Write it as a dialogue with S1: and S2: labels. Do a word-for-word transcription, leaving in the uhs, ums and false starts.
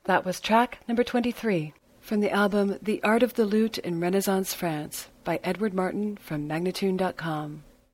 S1: That was track number twenty-three from the album The Art of the Lute in Renaissance France by Edward Martin from Magnatune dot com.